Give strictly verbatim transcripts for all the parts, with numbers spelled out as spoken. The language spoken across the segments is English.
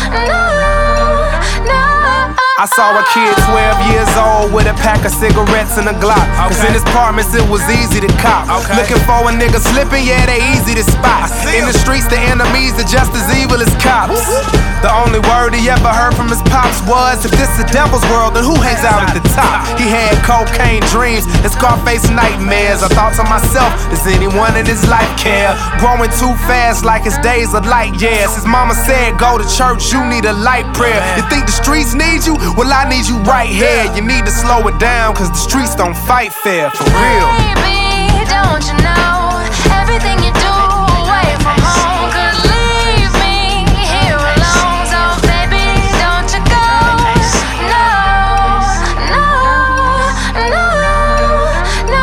I saw a kid twelve years old with a pack of cigarettes and a Glock. Cause in his apartments it was easy to cop. Okay. Looking for a nigga slipping, yeah, they easy to spot. In the streets, the enemies are just as evil as cops. The only word he ever heard from his pops was, if this the devil's world, then who hangs out at the top? He had cocaine dreams and Scarface nightmares. I thought to myself, does anyone in his life care? Growing too fast like his days are light years. His mama said, go to church, you need a light prayer. You think the streets need you? Well, I need you right here. You need to slow it down, cause the streets don't fight fair, for real. Baby, don't you know everything you do away from home could leave me here alone. So baby, don't you go. No, no, no, no,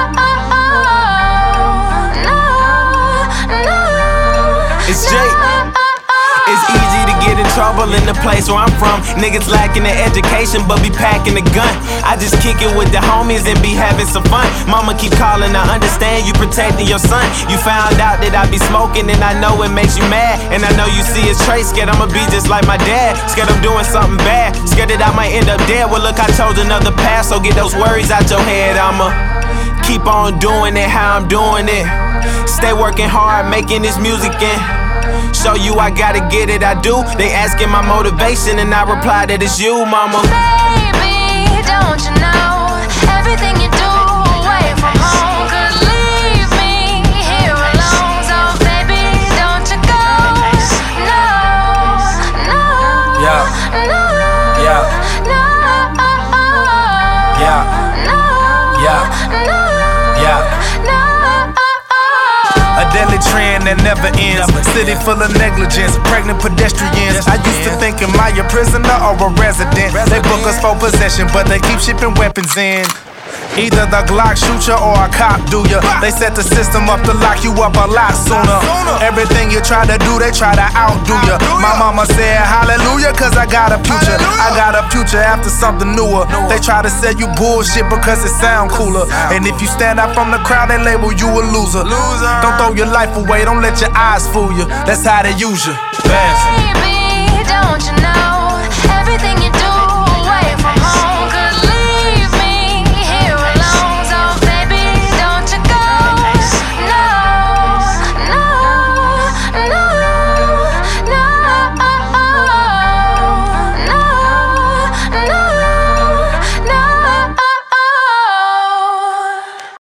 no, no. It's Jake. It's easy to get in trouble in the place where I'm from. Niggas lacking the education but be packing the gun. I just kick it with the homies and be having some fun. Mama keep calling, I understand you protecting your son. You found out that I be smoking and I know it makes you mad. And I know you see his traits, scared I'ma be just like my dad. Scared I'm doing something bad, scared that I might end up dead. Well look, I chose another path, so get those worries out your head. I'ma keep on doing it how I'm doing it. Stay working hard, making this music and show you I gotta get it, I do. They asking my motivation and I reply that it's you, mama. Baby, don't you know everything you do away from home could leave me here alone. So baby, don't you go. No, no, yeah. no, yeah. no, yeah. no, yeah. no, yeah. no. A deadly trend that never ends. City full of negligence, pregnant pedestrians. I used to think, am I a prisoner or a resident? They book us for possession, but they keep shipping weapons in. Either the Glock shoot ya or a cop do ya. They set the system up to lock you up a lot sooner. Everything you try to do, they try to outdo ya. My mama said hallelujah, cause I got a future. I got a future after something newer. They try to sell you bullshit because it sound cooler. And if you stand out from the crowd, they label you a loser. Don't throw your life away, don't let your eyes fool you. That's how they use you. Baby,